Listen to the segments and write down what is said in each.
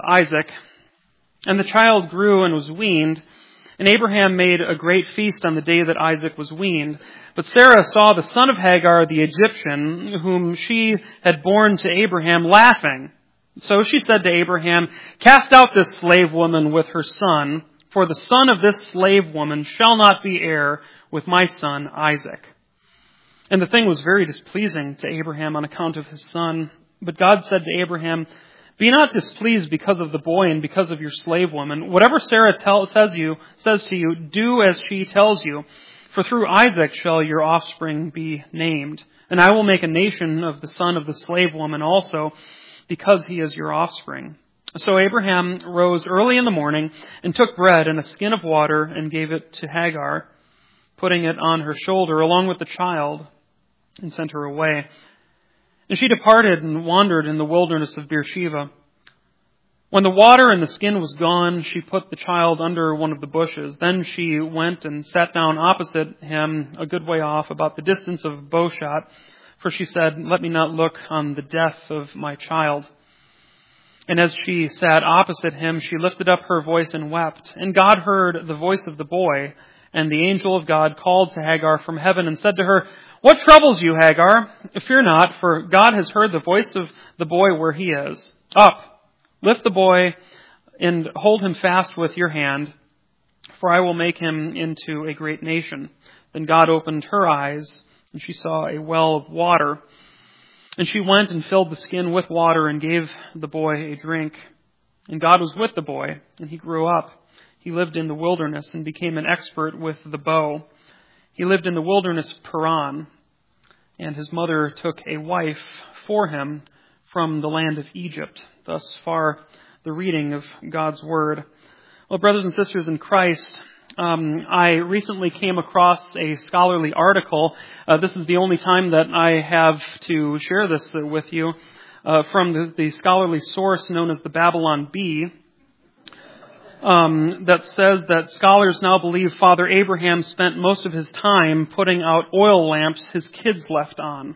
Isaac, and the child grew and was weaned, and Abraham made a great feast on the day that Isaac was weaned. But Sarah saw the son of Hagar, the Egyptian, whom she had borne to Abraham, laughing. So she said to Abraham, "Cast out this slave woman with her son, for the son of this slave woman shall not be heir with my son Isaac." And the thing was very displeasing to Abraham on account of his son. But God said to Abraham, "Be not displeased because of the boy and because of your slave woman. Whatever Sarah says to you, do as she tells you. For through Isaac shall your offspring be named. And I will make a nation of the son of the slave woman also, because he is your offspring." So Abraham rose early in the morning and took bread and a skin of water and gave it to Hagar, putting it on her shoulder along with the child, and sent her away. And she departed and wandered in the wilderness of Beersheba. When the water and the skin was gone, she put the child under one of the bushes. Then she went and sat down opposite him, a good way off, about the distance of a bow shot. For she said, "Let me not look on the death of my child." And as she sat opposite him, she lifted up her voice and wept. And God heard the voice of the boy, and the angel of God called to Hagar from heaven and said to her, "What troubles you, Hagar? Fear not, for God has heard the voice of the boy where he is. Up, lift the boy and hold him fast with your hand, for I will make him into a great nation." Then God opened her eyes, and she saw a well of water. And she went and filled the skin with water and gave the boy a drink. And God was with the boy, and he grew up. He lived in the wilderness and became an expert with the bow. He lived in the wilderness of Paran, and his mother took a wife for him from the land of Egypt. Thus far, the reading of God's Word. Well, brothers and sisters in Christ, I recently came across a scholarly article. This is the only time that I have to share this with you, from the scholarly source known as the Babylon Bee, that says that scholars now believe Father Abraham spent most of his time putting out oil lamps his kids left on.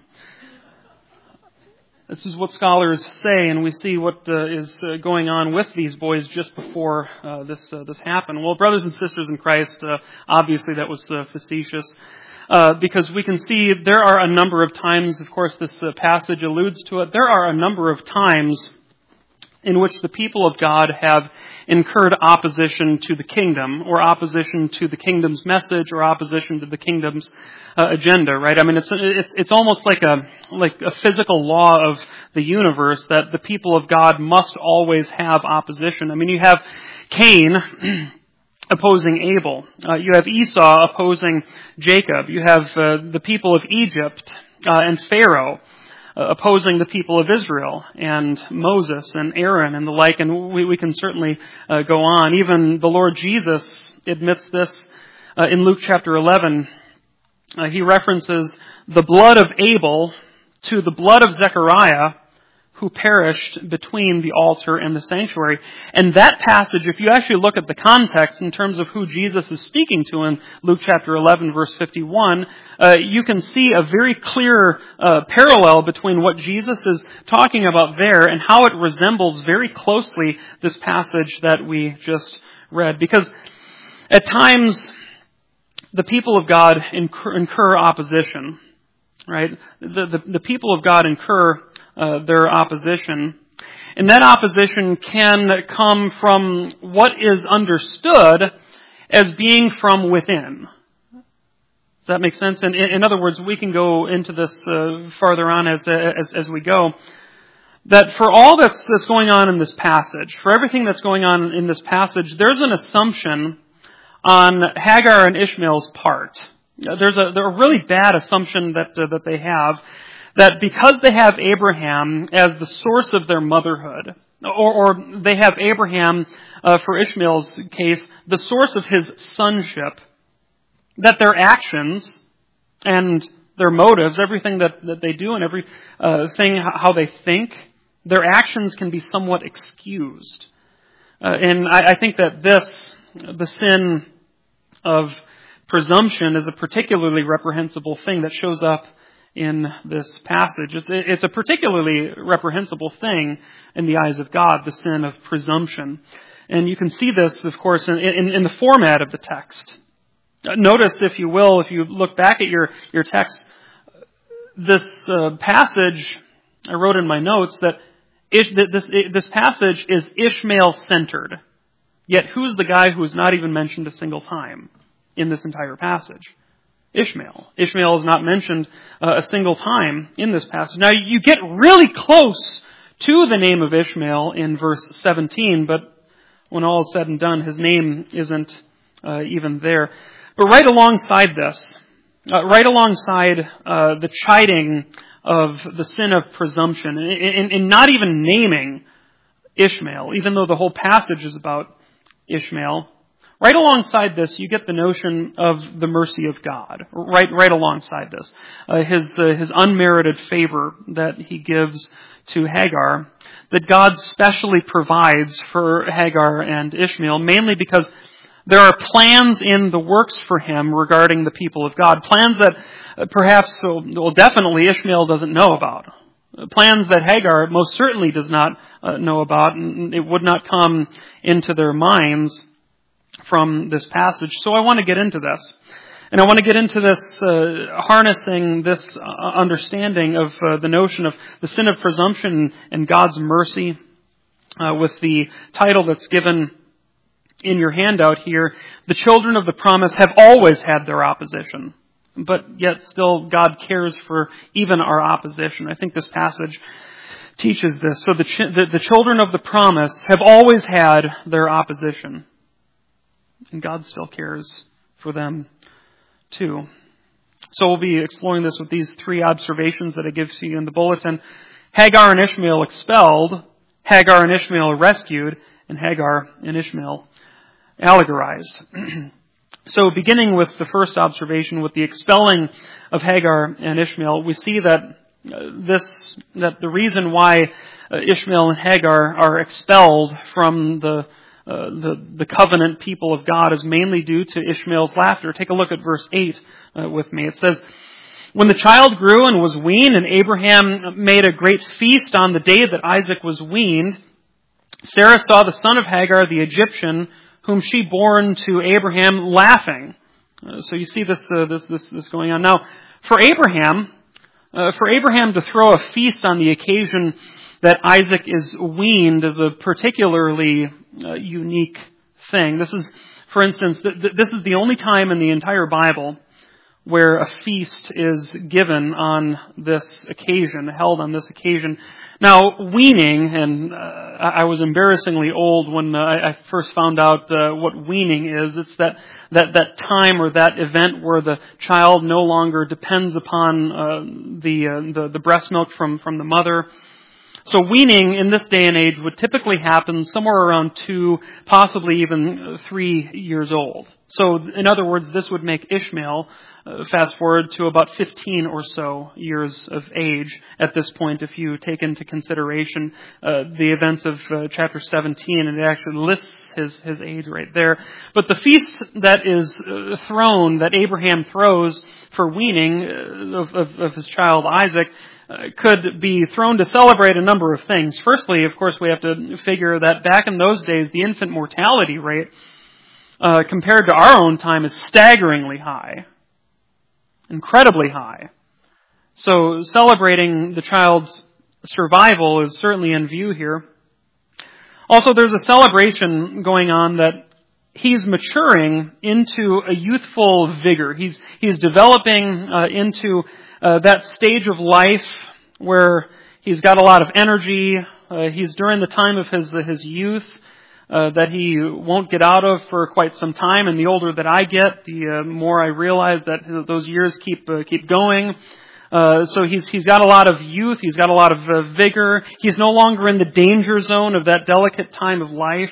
This is what scholars say, and we see what is going on with these boys just before this happened. Well, brothers and sisters in Christ, obviously that was facetious, because we can see there are a number of times, of course this passage alludes to it, there are a number of times in which the people of God have incurred opposition to the kingdom, or opposition to the kingdom's message, or opposition to the kingdom's agenda, right? I mean, it's almost like a physical law of the universe that the people of God must always have opposition. I mean, you have Cain opposing Abel. You have Esau opposing Jacob. You have the people of Egypt and Pharaoh opposing the people of Israel, and Moses and Aaron and the like, and we can certainly go on. Even the Lord Jesus admits this in Luke chapter 11. He references the blood of Abel to the blood of Zechariah, who perished between the altar and the sanctuary. And that passage, if you actually look at the context in terms of who Jesus is speaking to in Luke chapter 11, verse 51, you can see a very clear parallel between what Jesus is talking about there and how it resembles very closely this passage that we just read. Because at times, the people of God incur opposition, right? The people of God incur their opposition. And that opposition can come from what is understood as being from within. Does that make sense? And in other words, we can go into this farther on as we go. That for all that's going on in this passage, for everything that's going on in this passage, there's an assumption on Hagar and Ishmael's part. There's a really bad assumption that they have, that because they have Abraham as the source of their motherhood, or they have Abraham, for Ishmael's case, the source of his sonship, that their actions and their motives, everything that they do and everything how they think, their actions can be somewhat excused. And I think that the sin of presumption is a particularly reprehensible thing that shows up in this passage. It's a particularly reprehensible thing in the eyes of God, the sin of presumption. And you can see this, of course, in the format of the text. Notice, if you will, if you look back at your text, this passage, I wrote in my notes that this passage is Ishmael-centered. Yet who's the guy who is not even mentioned a single time in this entire passage? Ishmael. Ishmael is not mentioned a single time in this passage. Now, you get really close to the name of Ishmael in verse 17, but when all is said and done, his name isn't even there. But right alongside this, right alongside the chiding of the sin of presumption, in not even naming Ishmael, even though the whole passage is about Ishmael, right alongside this, you get the notion of the mercy of God. Right alongside this, his unmerited favor that he gives to Hagar, that God specially provides for Hagar and Ishmael, mainly because there are plans in the works for him regarding the people of God. Plans that perhaps, well, definitely Ishmael doesn't know about. Plans that Hagar most certainly does not know about, and it would not come into their minds from this passage. So I want to get into this. And I want to get into this, harnessing this understanding of the notion of the sin of presumption and God's mercy with the title that's given in your handout here. The children of the promise have always had their opposition, but yet still God cares for even our opposition. I think this passage teaches this. So the children of the promise have always had their opposition, and God still cares for them too. So we'll be exploring this with these three observations that I give to you in the bulletin. Hagar and Ishmael expelled, Hagar and Ishmael rescued, and Hagar and Ishmael allegorized. So beginning with the first observation, with the expelling of Hagar and Ishmael, we see that the reason why Ishmael and Hagar are expelled from the covenant people of God is mainly due to Ishmael's laughter. Take a look at verse 8 with me. It says, "When the child grew and was weaned, and Abraham made a great feast on the day that Isaac was weaned, Sarah saw the son of Hagar, the Egyptian, whom she born to Abraham, laughing." So you see this going on. Now, for Abraham to throw a feast on the occasion that Isaac is weaned is a particularly unique thing. This is, for instance, this is the only time in the entire Bible where a feast is given on this occasion, held on this occasion. Now, weaning, and I was embarrassingly old when I first found out what weaning is. It's that time or that event where the child no longer depends upon the breast milk from the mother. So weaning in this day and age would typically happen somewhere around 2, possibly even 3 years old. So in other words, this would make Ishmael, fast forward to about 15 or so years of age at this point, if you take into consideration the events of chapter 17, and it actually lists his age right there. But the feast that is thrown, that Abraham throws for weaning of his child Isaac, could be thrown to celebrate a number of things. Firstly, of course, we have to figure that back in those days, the infant mortality rate compared to our own time is staggeringly high. Incredibly high. So celebrating the child's survival is certainly in view here. Also, there's a celebration going on that he's maturing into a youthful vigor. He's developing into that stage of life where he's got a lot of energy. He's during the time of his youth that he won't get out of for quite some time. And the older that I get, the more I realize that those years keep going. So he's got a lot of youth. He's got a lot of vigor. He's no longer in the danger zone of that delicate time of life.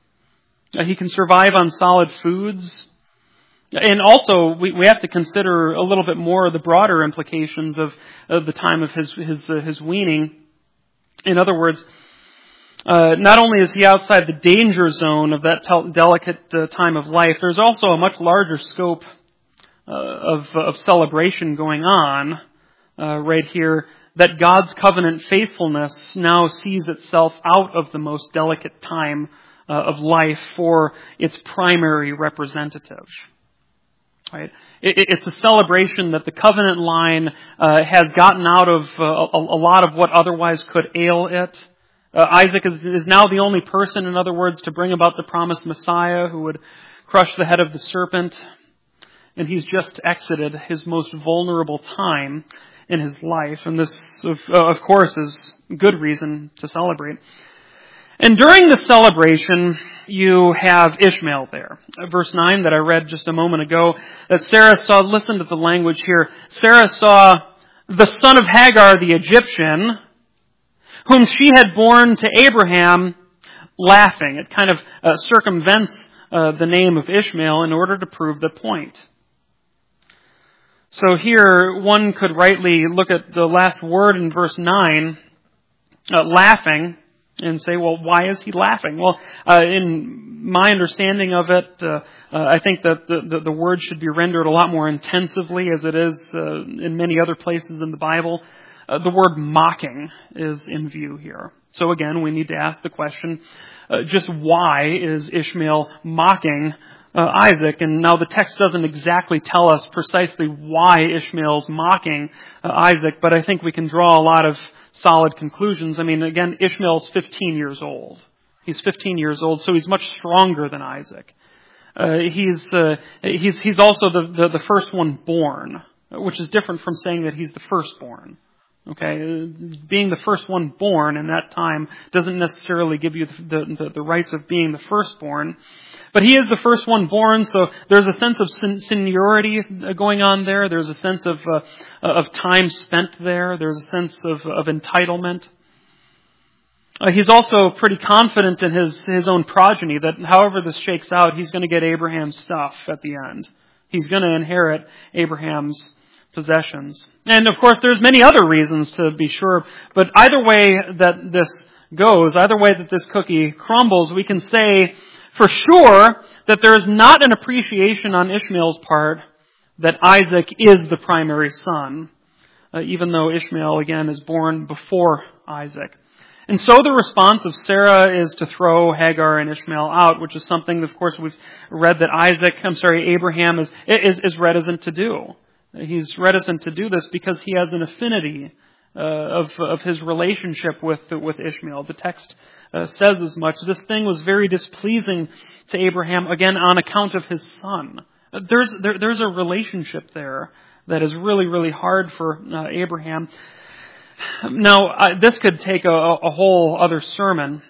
He can survive on solid foods. And also, we have to consider a little bit more of the broader implications of the time of his weaning. In other words, not only is he outside the danger zone of that delicate time of life, there's also a much larger scope of celebration going on right here, that God's covenant faithfulness now sees itself out of the most delicate time of life for its primary representative. Right? It's a celebration that the covenant line has gotten out of a lot of what otherwise could ail it. Isaac is now the only person, in other words, to bring about the promised Messiah who would crush the head of the serpent. And he's just exited his most vulnerable time in his life. And this, of course, is good reason to celebrate. And during the celebration, you have Ishmael there. Verse 9 that I read just a moment ago, that Sarah saw, listen to the language here, Sarah saw the son of Hagar the Egyptian, whom she had borne to Abraham, laughing. It kind of circumvents the name of Ishmael in order to prove the point. So here, one could rightly look at the last word in verse 9, laughing, and say, well, why is he laughing? Well, in my understanding of it, I think that the word should be rendered a lot more intensively, as it is in many other places in the Bible. The word mocking is in view here. So again, we need to ask the question, just why is Ishmael mocking Isaac? And now the text doesn't exactly tell us precisely why Ishmael's mocking Isaac, but I think we can draw a lot of solid conclusions. I mean, again, Ishmael's 15 years old. He's 15 years old, so he's much stronger than Isaac. He's also the first one born, which is different from saying that he's the firstborn. Okay, being the first one born in that time doesn't necessarily give you the rights of being the firstborn. But he is the first one born, so there's a sense of seniority going on there. There's a sense of time spent there. There's a sense of entitlement. He's also pretty confident in his own progeny, that however this shakes out, he's going to get Abraham's stuff at the end. He's going to inherit Abraham's possessions. And of course, there's many other reasons to be sure, but either way that this goes, either way that this cookie crumbles, we can say for sure that there is not an appreciation on Ishmael's part that Isaac is the primary son, even though Ishmael, again, is born before Isaac. And so the response of Sarah is to throw Hagar and Ishmael out, which is something, of course, we've read that Abraham is reticent to do. He's reticent to do this because he has an affinity of his relationship with Ishmael. The text says as much. This thing was very displeasing to Abraham, again, on account of his son. There's a relationship there that is really, really hard for Abraham. Now, this could take a whole other sermon.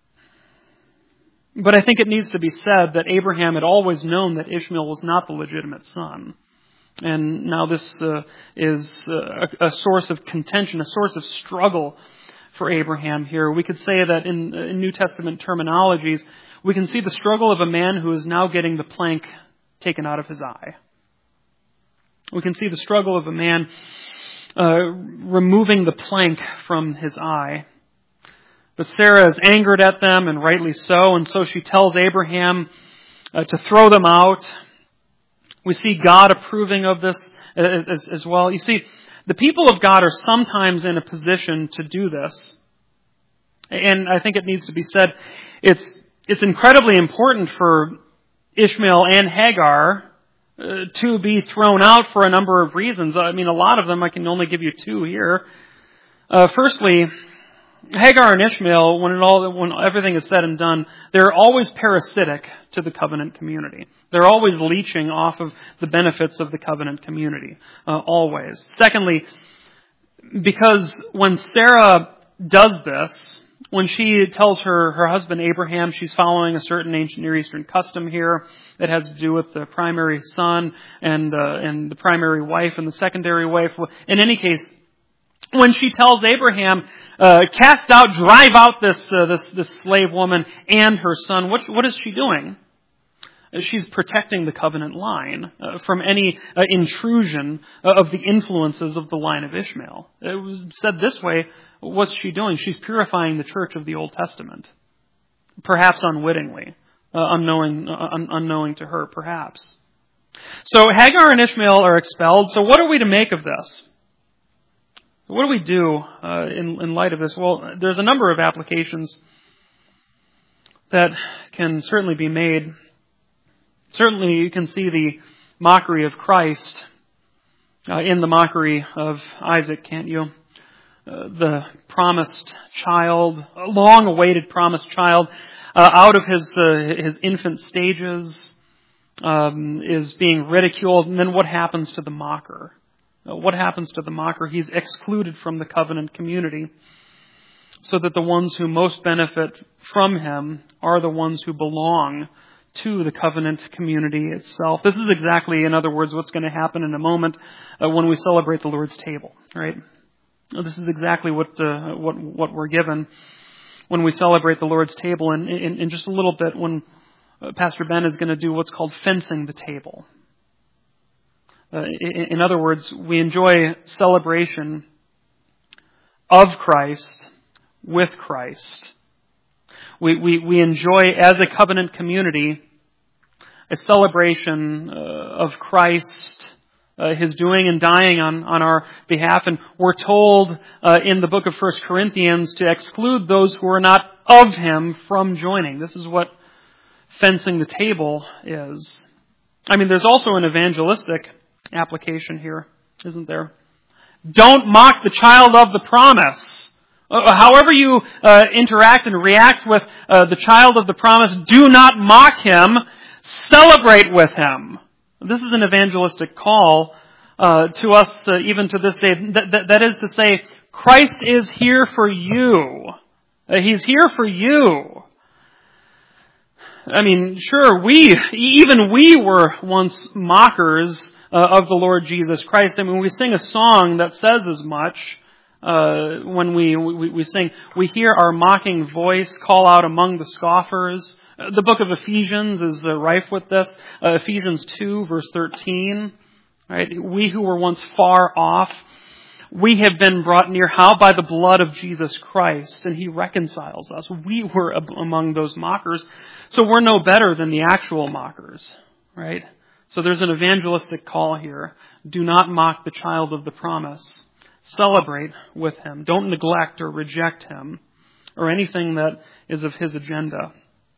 But I think it needs to be said that Abraham had always known that Ishmael was not the legitimate son. And now this is a source of contention, a source of struggle for Abraham here. We could say that in New Testament terminologies, we can see the struggle of a man who is now getting the plank taken out of his eye. We can see the struggle of a man removing the plank from his eye. But Sarah is angered at them, and rightly so, and so she tells Abraham to throw them out. We see God approving of this as well. You see, the people of God are sometimes in a position to do this. And I think it needs to be said, it's incredibly important for Ishmael and Hagar to be thrown out for a number of reasons. I mean, a lot of them, I can only give you two here. Firstly, Hagar and Ishmael, when everything is said and done, they're always parasitic to the covenant community. They're always leeching off of the benefits of the covenant community. Always. Secondly, because when Sarah does this, when she tells her husband Abraham she's following a certain ancient Near Eastern custom here that has to do with the primary son and the primary wife and the secondary wife, in any case, when she tells Abraham, cast out, drive out this slave woman and her son, what is she doing? She's protecting the covenant line from any intrusion of the influences of the line of Ishmael. It was said this way, what's she doing? She's purifying the church of the Old Testament. Perhaps unwittingly, unknowing to her, perhaps. So Hagar and Ishmael are expelled. So what are we to make of this? What do we do in light of this? Well, there's a number of applications that can certainly be made. Certainly you can see the mockery of Christ in the mockery of Isaac, can't you? The promised child, a long-awaited promised child, out of his infant stages, is being ridiculed. And then what happens to the mocker? What happens to the mocker? He's excluded from the covenant community, so that the ones who most benefit from him are the ones who belong to the covenant community itself. This is exactly, in other words, what's going to happen in a moment when we celebrate the Lord's table, right? This is exactly what we're given when we celebrate the Lord's table. And in just a little bit, when Pastor Ben is going to do what's called fencing the table. In other words, we enjoy celebration of Christ with Christ. We enjoy, as a covenant community, a celebration of Christ, His doing and dying on our behalf. And we're told in the book of 1 Corinthians to exclude those who are not of Him from joining. This is what fencing the table is. I mean, there's also an evangelistic application here, isn't there? Don't mock the child of the promise. However you interact and react with the child of the promise, do not mock him. Celebrate with him. This is an evangelistic call to us even to this day. That is to say, Christ is here for you. He's here for you. I mean, sure, even we were once mockers of the Lord Jesus Christ. I mean, we sing a song that says as much when we sing, we hear our mocking voice call out among the scoffers. The book of Ephesians is rife with this. Ephesians 2, verse 13. Right? We who were once far off, we have been brought near. How? By the blood of Jesus Christ. And He reconciles us. We were among those mockers. So we're no better than the actual mockers. Right? So there's an evangelistic call here. Do not mock the child of the promise. Celebrate with him. Don't neglect or reject him or anything that is of his agenda.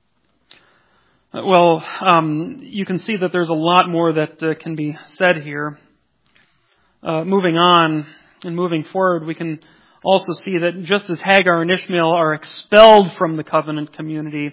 Well, you can see that there's a lot more that can be said here. Moving on and moving forward, we can also see that just as Hagar and Ishmael are expelled from the covenant community,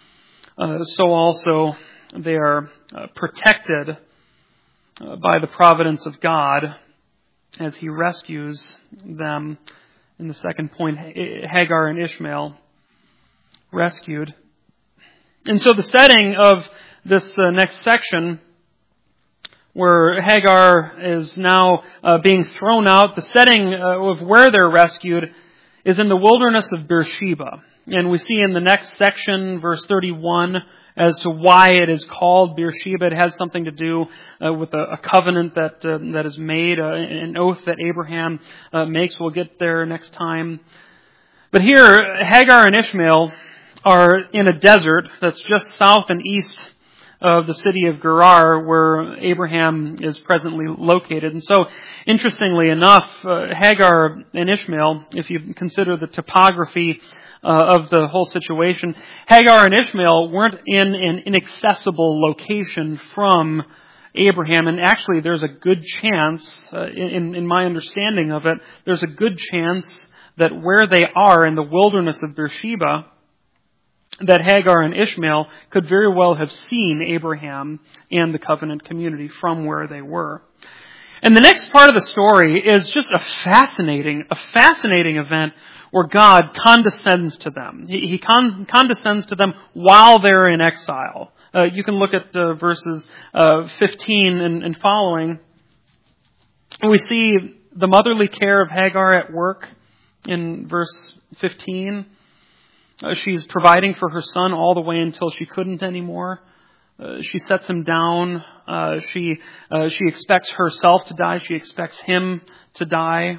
so also they are protected by the providence of God as He rescues them. In the second point, Hagar and Ishmael rescued. And so the setting of this next section, where Hagar is now being thrown out, the setting of where they're rescued is in the wilderness of Beersheba. And we see in the next section, verse 31, as to why it is called Beersheba. It has something to do with a covenant that is made, an oath that Abraham makes. We'll get there next time. But here, Hagar and Ishmael are in a desert that's just south and east of the city of Gerar, where Abraham is presently located. And so, interestingly enough, Hagar and Ishmael, if you consider the topography of the whole situation, Hagar and Ishmael weren't in an inaccessible location from Abraham. And actually, there's a good chance, in my understanding of it, there's a good chance that where they are in the wilderness of Beersheba, that Hagar and Ishmael could very well have seen Abraham and the covenant community from where they were. And the next part of the story is just a fascinating event where God condescends to them. He condescends to them while they're in exile. You can look at verses 15 and following. We see the motherly care of Hagar at work in verse 15. She's providing for her son all the way until she couldn't anymore. She sets him down. She expects herself to die. She expects him to die.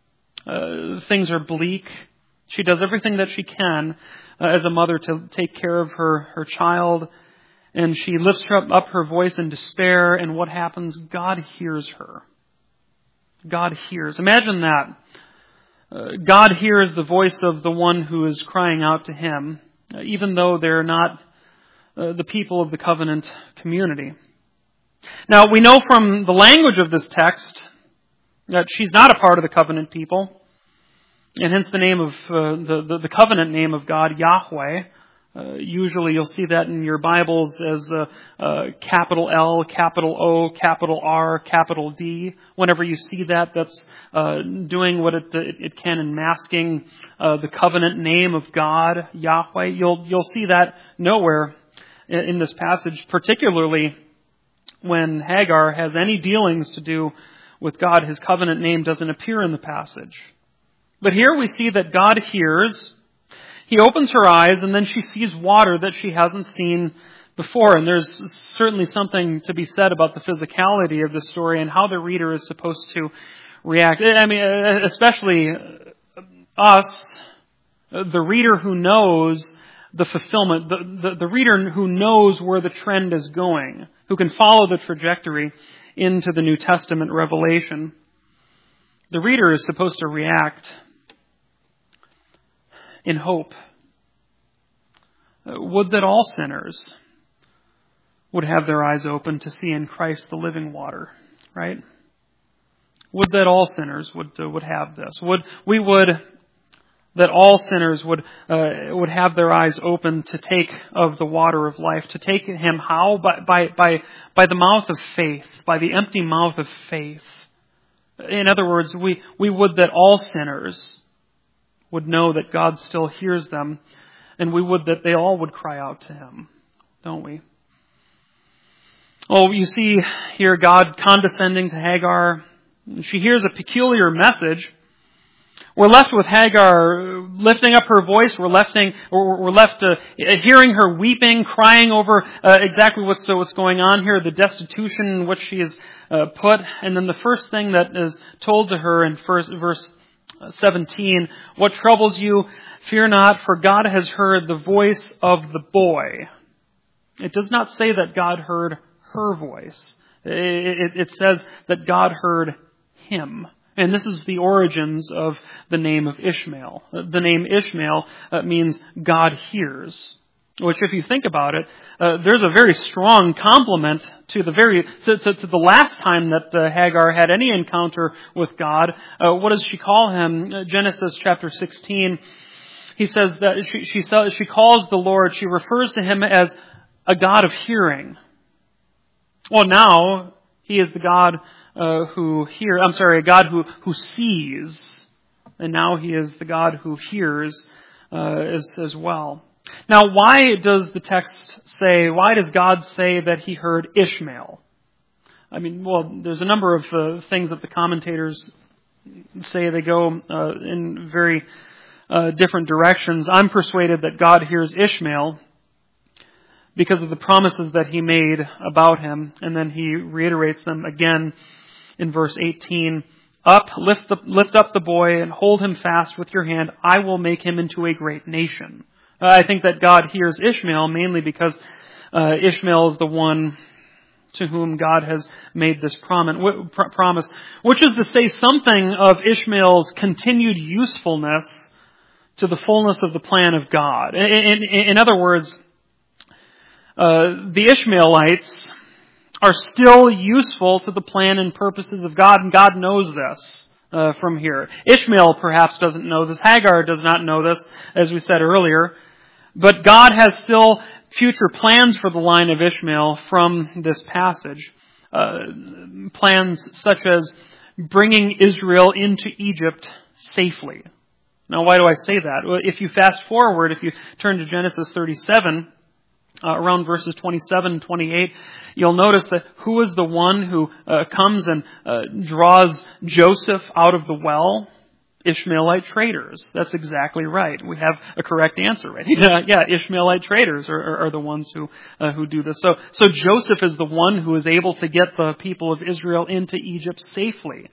Things are bleak. She does everything that she can as a mother to take care of her child. And she lifts up her voice in despair. And what happens? God hears her. God hears. Imagine that. God hears the voice of the one who is crying out to Him, even though they're not the people of the covenant community. Now, we know from the language of this text that she's not a part of the covenant people, and hence the name of the covenant name of God, Yahweh. Usually you'll see that in your Bibles as capital L, capital O, capital R, capital D. Whenever you see that, that's doing what it can in masking the covenant name of God, Yahweh. You'll see that nowhere in this passage, particularly when Hagar has any dealings to do with God. His covenant name doesn't appear in the passage. But here we see that God hears. He opens her eyes, and then she sees water that she hasn't seen before. And there's certainly something to be said about the physicality of this story and how the reader is supposed to react. I mean, especially us, the reader who knows the fulfillment, the reader who knows where the trend is going, who can follow the trajectory into the New Testament revelation. The reader is supposed to react in hope. Would that all sinners would have their eyes open to see in Christ the living water, right? Would that all sinners would have this. Would that all sinners would have their eyes open to take of the water of life, to take Him how? By the mouth of faith, by the empty mouth of faith. In other words, we would that all sinners would know that God still hears them, and we would that they all would cry out to Him, don't we? Oh, you see here God condescending to Hagar. She hears a peculiar message. We're left with Hagar lifting up her voice. We're left hearing her weeping, crying over exactly what's going on here, the destitution in which she is put. And then the first thing that is told to her in verse 17, what troubles you? Fear not, for God has heard the voice of the boy. It does not say that God heard her voice. It says that God heard him. And this is the origins of the name of Ishmael. The name Ishmael means God hears. Which, if you think about it, there's a very strong complement to the last time that Hagar had any encounter with God. What does she call him? Genesis chapter 16. He says that she calls the Lord. She refers to him as a God of hearing. Well, now he is the God a God who sees, and now he is the God who hears as well. Now, why does God say that he heard Ishmael? I mean, well, there's a number of things that the commentators say. They go in very different directions. I'm persuaded that God hears Ishmael because of the promises that he made about him, and then he reiterates them again in verse 18. Lift up the boy and hold him fast with your hand. I will make him into a great nation. I think that God hears Ishmael mainly because Ishmael is the one to whom God has made this promise, which is to say something of Ishmael's continued usefulness to the fullness of the plan of God. In other words, the Ishmaelites are still useful to the plan and purposes of God, and God knows this from here. Ishmael perhaps doesn't know this. Hagar does not know this, as we said earlier. But God has still future plans for the line of Ishmael from this passage. Plans such as bringing Israel into Egypt safely. Now, why do I say that? Well, if you fast forward, if you turn to Genesis 37, around verses 27 and 28, you'll notice that who is the one who comes and draws Joseph out of the well? Ishmaelite traders. That's exactly right. We have a correct answer, right? Yeah, Ishmaelite traders are the ones who do this. So Joseph is the one who is able to get the people of Israel into Egypt safely.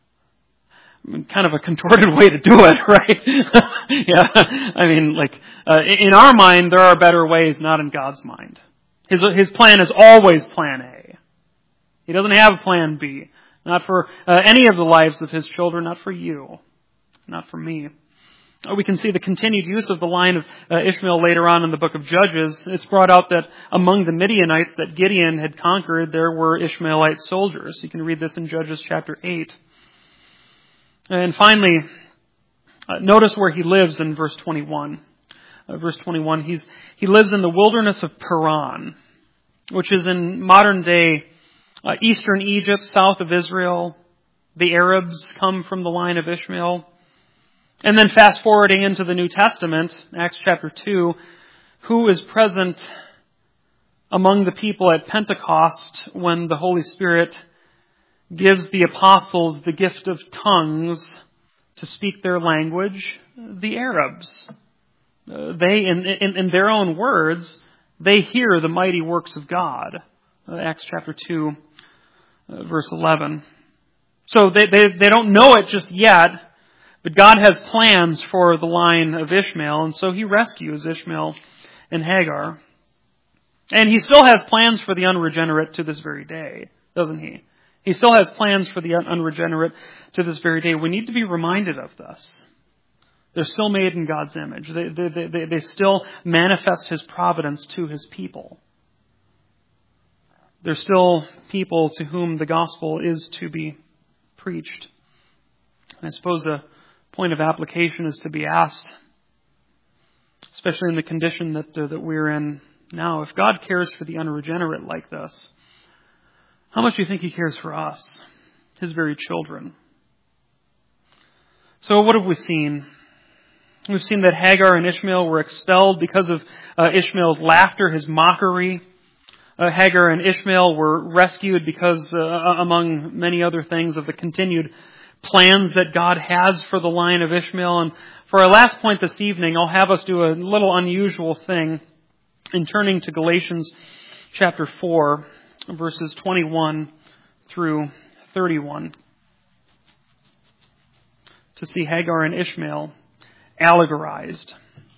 I mean, kind of a contorted way to do it, right? Yeah, I mean, in our mind, there are better ways, not in God's mind. His plan is always plan A. He doesn't have plan B. Not for any of the lives of his children, not for you. not from me. We can see the continued use of the line of Ishmael later on in the book of Judges. It's brought out that among the Midianites that Gideon had conquered, there were Ishmaelite soldiers. You can read this in Judges chapter 8. And finally, notice where he lives in verse 21. Verse 21, he lives in the wilderness of Paran, which is in modern-day eastern Egypt, south of Israel. The Arabs come from the line of Ishmael. And then fast forwarding into the New Testament, Acts chapter 2, who is present among the people at Pentecost when the Holy Spirit gives the apostles the gift of tongues to speak their language? The Arabs. They, in their own words, they hear the mighty works of God. Acts chapter 2, verse 11. So they don't know it just yet, but God has plans for the line of Ishmael, and so he rescues Ishmael and Hagar. And he still has plans for the unregenerate to this very day, doesn't he? He still has plans for the unregenerate to this very day. We need to be reminded of this. They're still made in God's image. They still manifest his providence to his people. They're still people to whom the gospel is to be preached. I suppose a point of application is to be asked, especially in the condition that we're in now. If God cares for the unregenerate like this, how much do you think he cares for us, his very children? So what have we seen? We've seen that Hagar and Ishmael were expelled because of Ishmael's laughter, his mockery. Hagar and Ishmael were rescued because, among many other things, of the continued plans that God has for the line of Ishmael. And for our last point this evening, I'll have us do a little unusual thing in turning to Galatians chapter 4, verses 21 through 31, to see Hagar and Ishmael allegorized.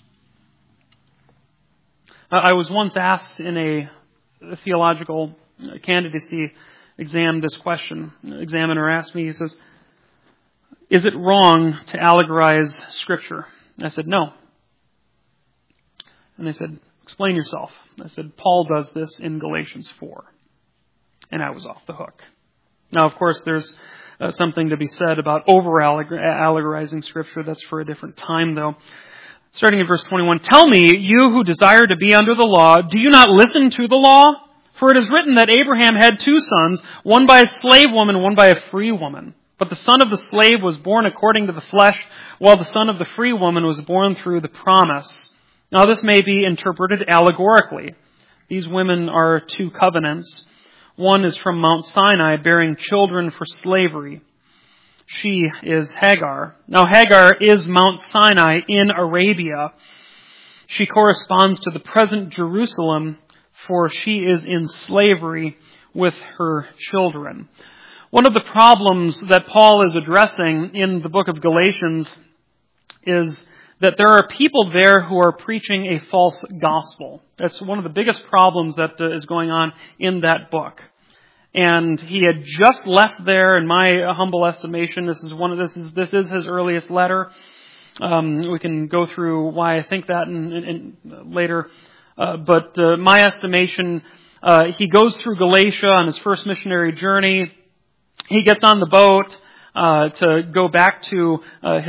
I was once asked in a theological candidacy exam this question. The examiner asked me, he says, "Is it wrong to allegorize Scripture?" I said, "No." And they said, "Explain yourself." I said, "Paul does this in Galatians 4. And I was off the hook. Now, of course, there's something to be said about over-allegorizing Scripture. That's for a different time, though. Starting at verse 21, "Tell me, you who desire to be under the law, do you not listen to the law? For it is written that Abraham had 2 sons, one by a slave woman, one by a free woman. But the son of the slave was born according to the flesh, while the son of the free woman was born through the promise. Now this may be interpreted allegorically. These women are 2 covenants. One is from Mount Sinai, bearing children for slavery. She is Hagar. Now Hagar is Mount Sinai in Arabia. She corresponds to the present Jerusalem, for she is in slavery with her children." One of the problems that Paul is addressing in the book of Galatians is that there are people there who are preaching a false gospel. That's one of the biggest problems that is going on in that book. And he had just left there, in my humble estimation. This is his earliest letter. We can go through why I think that later. But my estimation, he goes through Galatia on his first missionary journey. He gets on the boat to go back to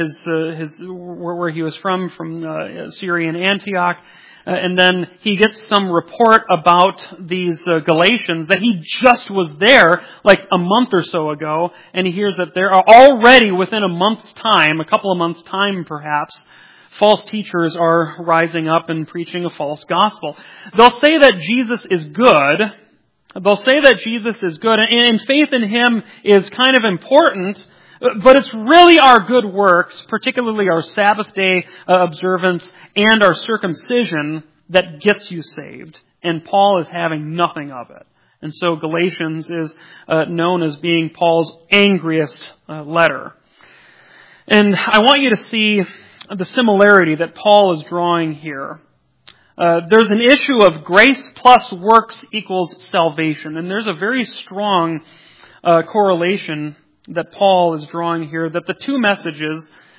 where he was from Syrian Antioch. And then he gets some report about these Galatians, that he just was there like a month or so ago, and he hears that there are already within a month's time, a couple of months' time perhaps, false teachers are rising up and preaching a false gospel. They'll say that Jesus is good. They'll say that Jesus is good, and faith in Him is kind of important, but it's really our good works, particularly our Sabbath day observance and our circumcision, that gets you saved. And Paul is having nothing of it. And so Galatians is known as being Paul's angriest letter. And I want you to see the similarity that Paul is drawing here. There's an issue of grace plus works equals salvation. And there's a very strong correlation that Paul is drawing here, that the 2 messages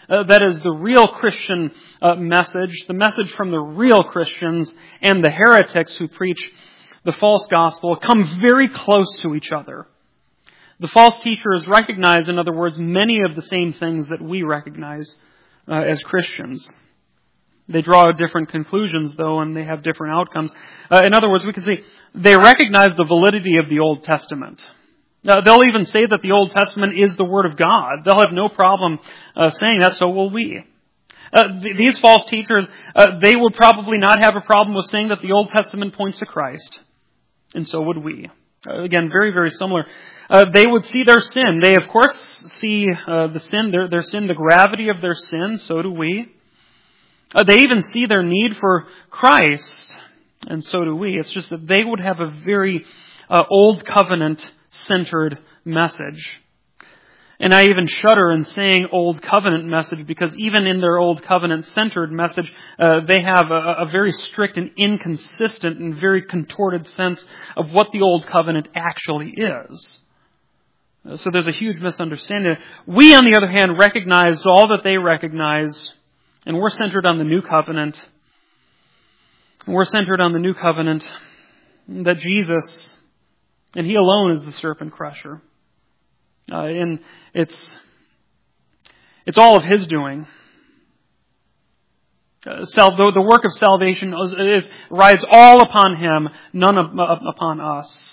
that is the real Christian message, the message from the real Christians, and the heretics who preach the false gospel, come very close to each other. The false teachers recognize, in other words, many of the same things that we recognize as Christians. They draw different conclusions, though, and they have different outcomes. In other words, we can see they recognize the validity of the Old Testament. They'll even say that the Old Testament is the Word of God. They'll have no problem saying that, so will we. These false teachers, they would probably not have a problem with saying that the Old Testament points to Christ, and so would we. Again, very, very similar. They would see their sin. They, of course, see the sin, their sin, the gravity of their sin. So do we. They even see their need for Christ, and so do we. It's just that they would have a very Old Covenant-centered message. And I even shudder in saying Old Covenant message because even in their Old Covenant-centered message, they have a very strict and inconsistent and very contorted sense of what the Old Covenant actually is. So there's a huge misunderstanding. We, on the other hand, recognize all that they recognize, and we're centered on the New Covenant. We're centered on the New Covenant, that Jesus, and He alone is the serpent crusher. And it's all of His doing. The work of salvation rides all upon Him, none upon us.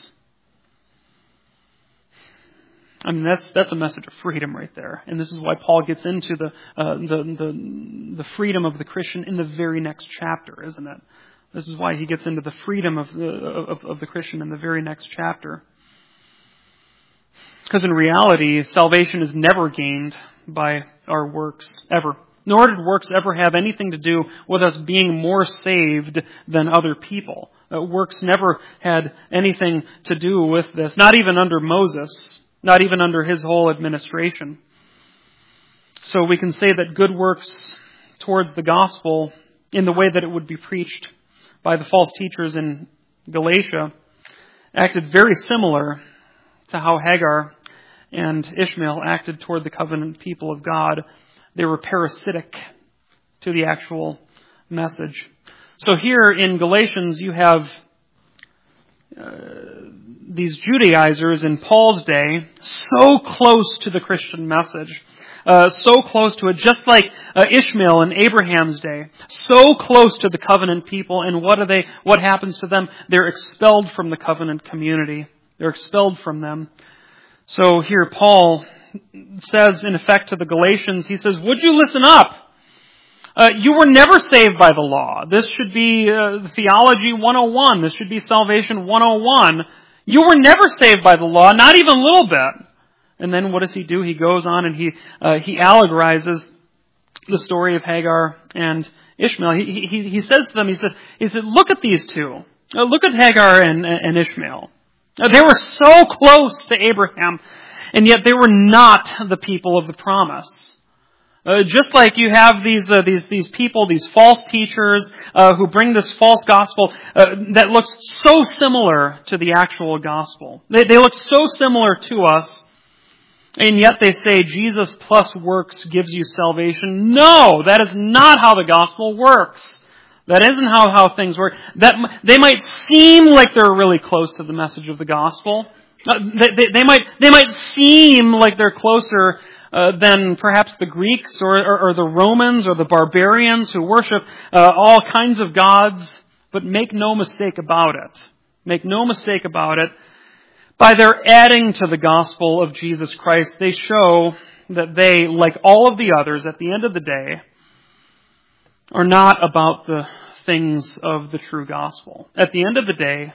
I mean, that's a message of freedom right there, and this is why Paul gets into the freedom of the Christian in the very next chapter, isn't it? This is why he gets into the freedom of the Christian in the very next chapter. Because in reality, salvation is never gained by our works, ever. Nor did works ever have anything to do with us being more saved than other people. Works never had anything to do with this, not even under Moses, not even under his whole administration. So we can say that good works towards the gospel, in the way that it would be preached by the false teachers in Galatia, acted very similar to how Hagar and Ishmael acted toward the covenant people of God. They were parasitic to the actual message. So here in Galatians you have these Judaizers in Paul's day so close to the Christian message, so close to it, just like Ishmael in Abraham's day, so close to the covenant people, and what happens to them? They're expelled from the covenant community. They're expelled from them. So here Paul says, in effect, to the Galatians, he says, would you listen up? You were never saved by the law. This should be Theology 101. This should be Salvation 101. You were never saved by the law, not even a little bit. And then what does he do? He goes on and he allegorizes the story of Hagar and Ishmael. He says to them, he said, look at these two. Look at Hagar and Ishmael. They were so close to Abraham, and yet they were not the people of the promise. Just like you have these people, these false teachers who bring this false gospel that looks so similar to the actual gospel. They look so similar to us, and yet they say Jesus plus works gives you salvation. No, that is not how the gospel works. That isn't how things work. They might seem like they're really close to the message of the gospel. They might seem like they're closer than perhaps the Greeks or the Romans or the barbarians who worship all kinds of gods. But make no mistake about it. Make no mistake about it. By their adding to the gospel of Jesus Christ, they show that they, like all of the others, at the end of the day, are not about the things of the true gospel. At the end of the day,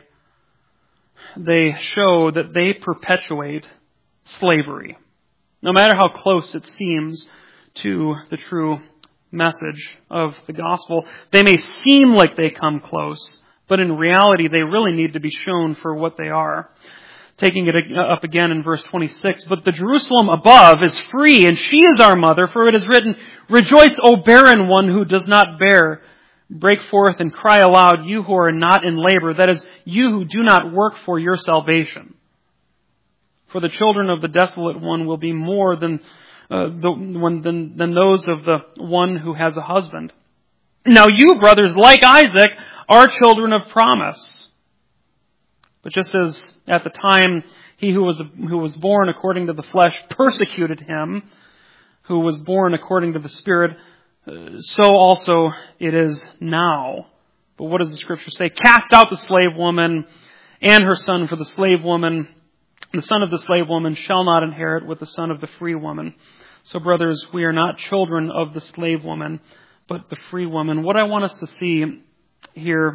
they show that they perpetuate slavery. No matter how close it seems to the true message of the gospel, they may seem like they come close, but in reality they really need to be shown for what they are. Taking it up again in verse 26, but the Jerusalem above is free, and she is our mother, for it is written, rejoice, O barren one who does not bear. Break forth and cry aloud, you who are not in labor, that is, you who do not work for your salvation. For the children of the desolate one will be more than than those of the one who has a husband. Now you, brothers, like Isaac, are children of promise. But just as at the time he who was born according to the flesh persecuted him, who was born according to the Spirit, so also it is now. But what does the Scripture say? Cast out the slave woman and her son, for the slave woman, the son of the slave woman, shall not inherit with the son of the free woman. So, brothers, we are not children of the slave woman, but the free woman. What I want us to see here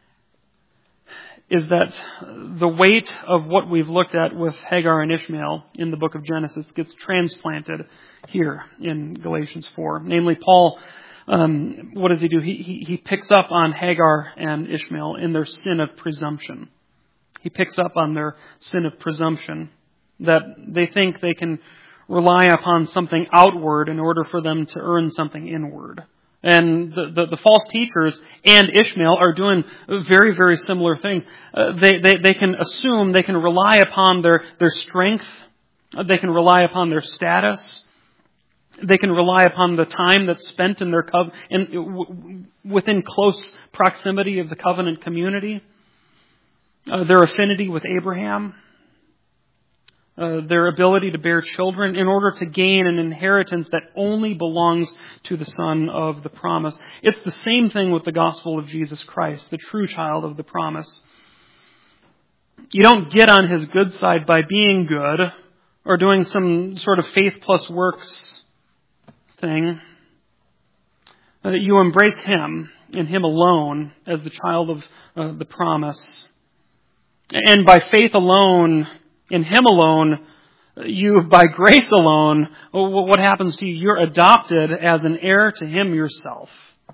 is that the weight of what we've looked at with Hagar and Ishmael in the book of Genesis gets transplanted here in Galatians 4. Namely, Paul, what does he do? He picks up on Hagar and Ishmael in their sin of presumption. He picks up on their sin of presumption, that they think they can rely upon something outward in order for them to earn something inward. And the false teachers and Ishmael are doing very, very similar things. They can assume, they can rely upon their strength, they can rely upon their status, they can rely upon the time that's spent in their within close proximity of the covenant community, their affinity with Abraham, their ability to bear children in order to gain an inheritance that only belongs to the son of the promise. It's the same thing with the gospel of Jesus Christ, the true child of the promise. You don't get on his good side by being good or doing some sort of faith plus works thing. You embrace him and him alone as the child of the promise. And by faith alone, in him alone, you, by grace alone, what happens to you? You're adopted as an heir to him yourself.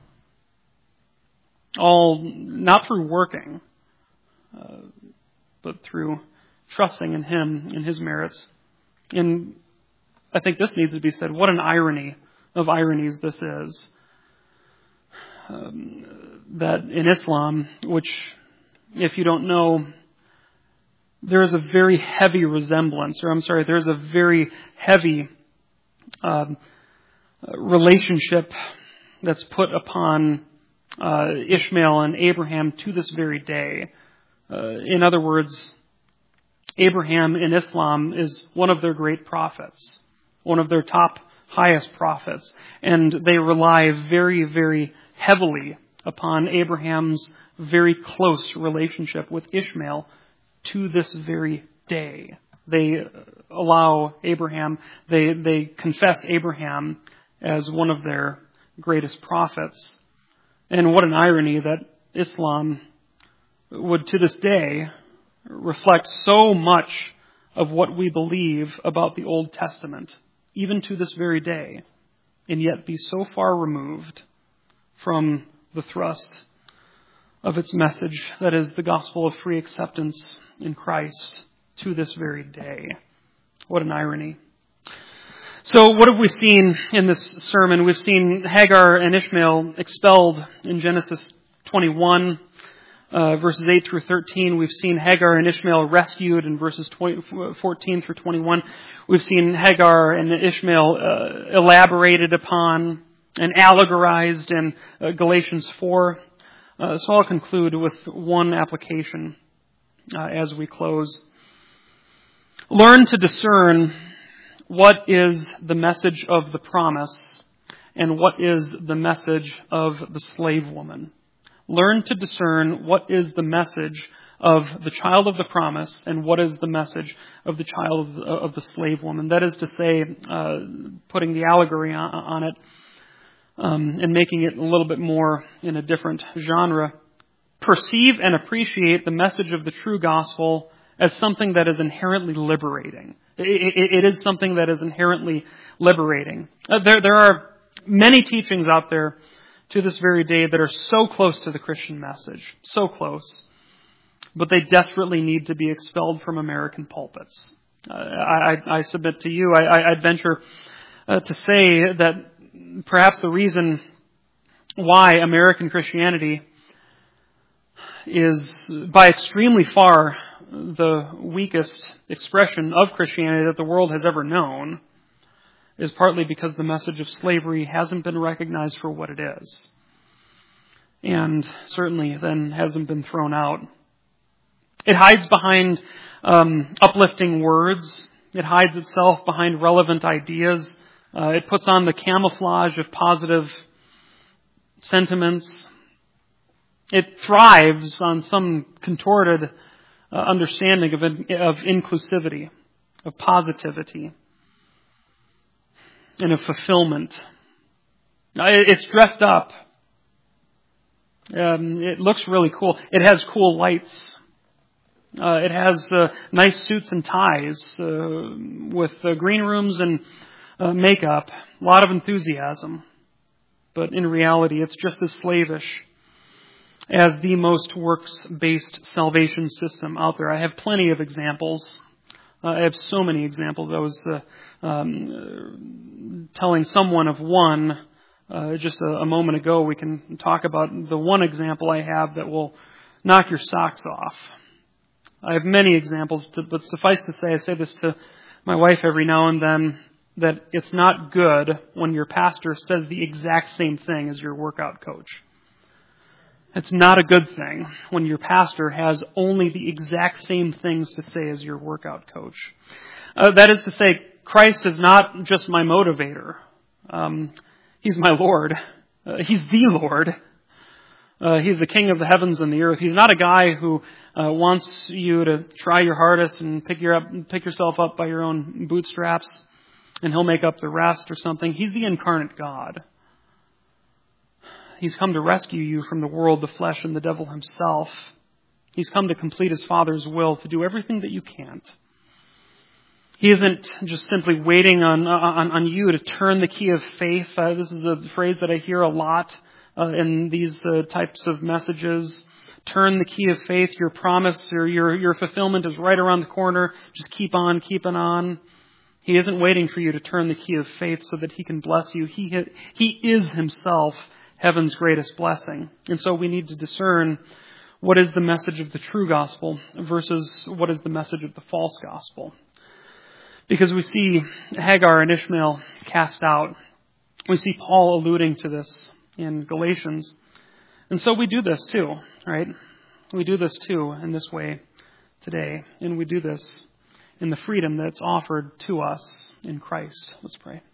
All not through working, but through trusting in him, in his merits. And I think this needs to be said. What an irony of ironies this is. That in Islam, which, if you don't know, there is a very heavy resemblance, there's a very heavy relationship that's put upon Ishmael and Abraham to this very day. In other words, Abraham in Islam is one of their great prophets, one of their top highest prophets, and they rely very, very heavily upon Abraham's very close relationship with Ishmael to this very day. They allow Abraham, they confess Abraham as one of their greatest prophets. And what an irony that Islam would to this day reflect so much of what we believe about the Old Testament, even to this very day, and yet be so far removed from the thrust of its message, that is the gospel of free acceptance in Christ, to this very day. What an irony. So what have we seen in this sermon? We've seen Hagar and Ishmael expelled in Genesis 21, verses 8 through 13. We've seen Hagar and Ishmael rescued in verses 14 through 21. We've seen Hagar and Ishmael elaborated upon and allegorized in Galatians 4. So I'll conclude with one application as we close. Learn to discern what is the message of the promise and what is the message of the slave woman. Learn to discern what is the message of the child of the promise and what is the message of the child of the slave woman. That is to say, putting the allegory on it and making it a little bit more in a different genre. Perceive and appreciate the message of the true gospel as something that is inherently liberating. It is something that is inherently liberating. There are many teachings out there to this very day that are so close to the Christian message, so close, but they desperately need to be expelled from American pulpits. I submit to you, I'd venture to say that perhaps the reason why American Christianity is by extremely far the weakest expression of Christianity that the world has ever known is partly because the message of slavery hasn't been recognized for what it is. And certainly then hasn't been thrown out. It hides behind uplifting words. It hides itself behind relevant ideas. It puts on the camouflage of positive sentiments. It thrives on some contorted understanding of inclusivity, of positivity, and of fulfillment. It's dressed up. It looks really cool. It has cool lights. It has nice suits and ties with green rooms and makeup. A lot of enthusiasm. But in reality, it's just as slavish as the most works-based salvation system out there. I have plenty of examples. I have so many examples. I was telling someone of one just a moment ago. We can talk about the one example I have that will knock your socks off. I have many examples, but suffice to say, I say this to my wife every now and then, that it's not good when your pastor says the exact same thing as your workout coach. It's not a good thing when your pastor has only the exact same things to say as your workout coach. That is to say, Christ is not just my motivator. He's my Lord. He's the Lord. He's the King of the heavens and the earth. He's not a guy who wants you to try your hardest and pick yourself up by your own bootstraps and he'll make up the rest or something. He's the incarnate God. He's come to rescue you from the world, the flesh, and the devil himself. He's come to complete his Father's will, to do everything that you can't. He isn't just simply waiting on you to turn the key of faith. This is a phrase that I hear a lot in these types of messages. Turn the key of faith. Your promise or your fulfillment is right around the corner. Just keep on keeping on. He isn't waiting for you to turn the key of faith so that he can bless you. He is himself heaven's greatest blessing. And so we need to discern what is the message of the true gospel versus what is the message of the false gospel. Because we see Hagar and Ishmael cast out. We see Paul alluding to this in Galatians. And so we do this too, right? We do this too in this way today. And we do this in the freedom that's offered to us in Christ. Let's pray.